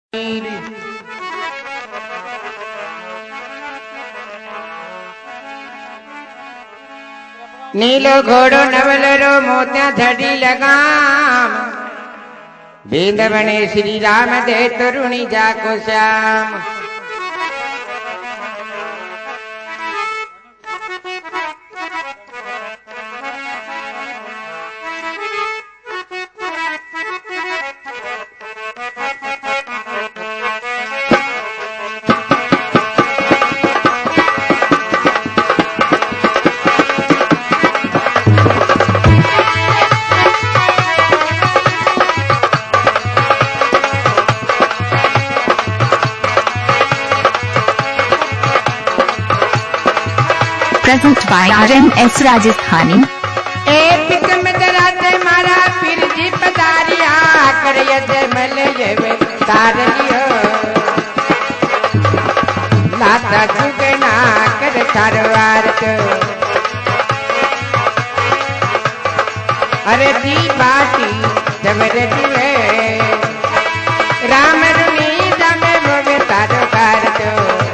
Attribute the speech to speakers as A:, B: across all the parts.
A: नीलो घोड़ो नवलरो मोत्या धड़ी लगाम बेंद बने श्री राम दे तरुणी जाको Shyam.
B: Present by RMS Rajasthani.
A: मारा फिर जी पधारिया कर जमल तार लियो लाता चुगना कर थारवार तो अरे दी बाटी जबर दिवे राम रुनी जमे वो तारो कार तो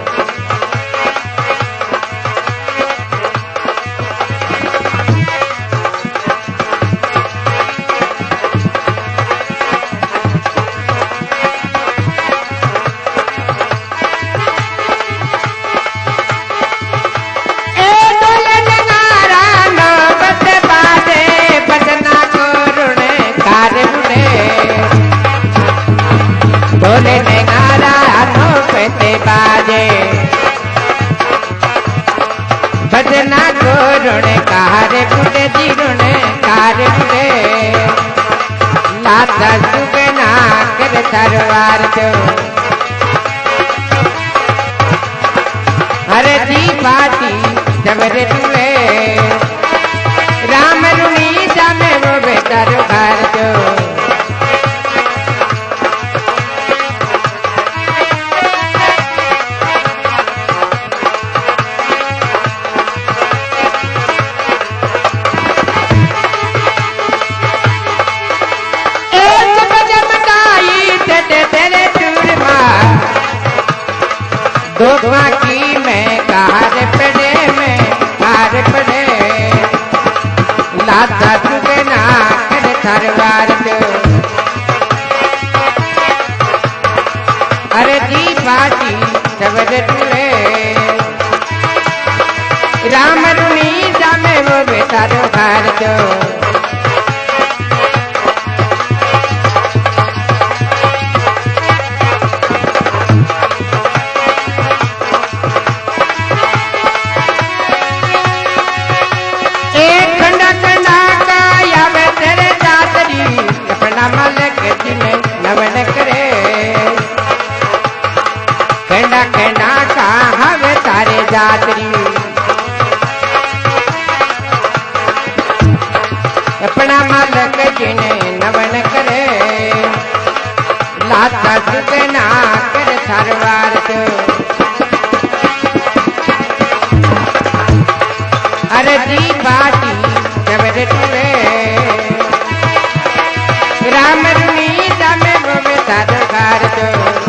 A: बोले नगारा हाथों पे बाजे भजना को रुणे कार बुढ़े जी रुणे कार बुढ़े लाता सुगना कर तरवार जो अरे जी बाती जबर दुए राम रुणी जामे वो बेटर घर जो दो बाकी में कार पड़े में कार पड़े लाता चुगना कर थारवार जो अरे जी बाटी जबर दुए राम रुनी जामे वो बेतारो घर जो नवन करे कहना कहना का हवे तारे जातरी अपना मालक जिने नवन करे लाता सुगना कर थारवार जो अरे जी बाटी जबर दुए राम रुनी जामे वो बेतारो कार जो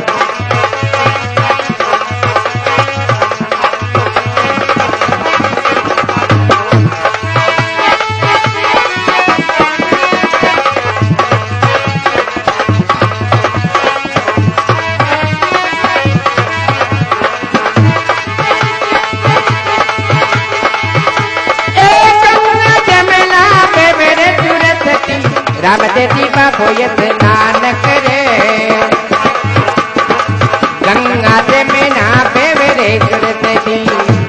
A: राम देती बाबोयत नान करे गंगा से में ना बेवरे करते थी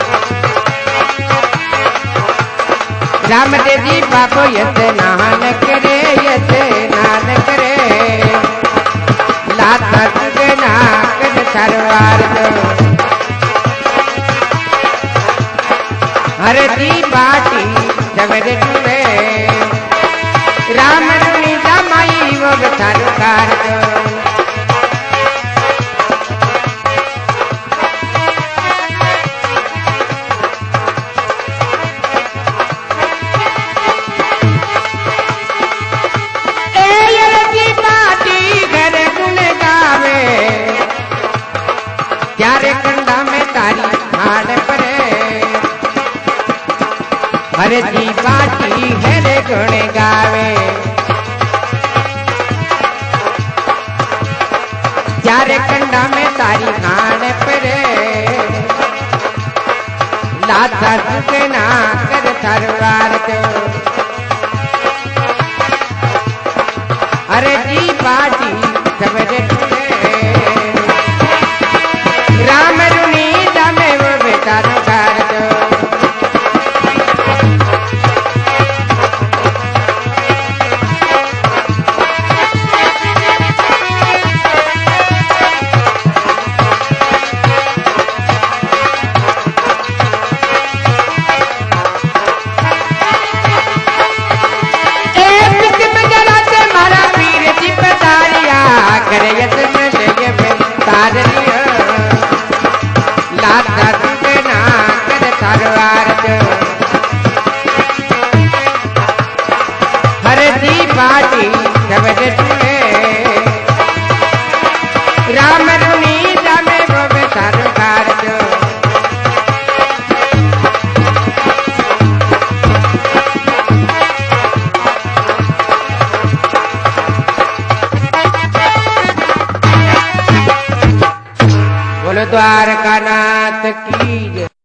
A: राम देती बाबोयत नान करे यत नान करे लाता सुगना कर सरवार जो हर दी बाटी जबर दुए राम रुनी जमाई वो बेतारो कार जो ए ये की बाटी घर गुन गावे अरे जी बाटी है रे गुण गावे चारे कंडा में तारी खान परे लाता सुना कर सरवार तो अरे जी बाटी सबरे राम रुनी जामे वो बेटा कार दो राम रुनी जामे वो बेचारो कार जो बोलो द्वारका नाथ की जय।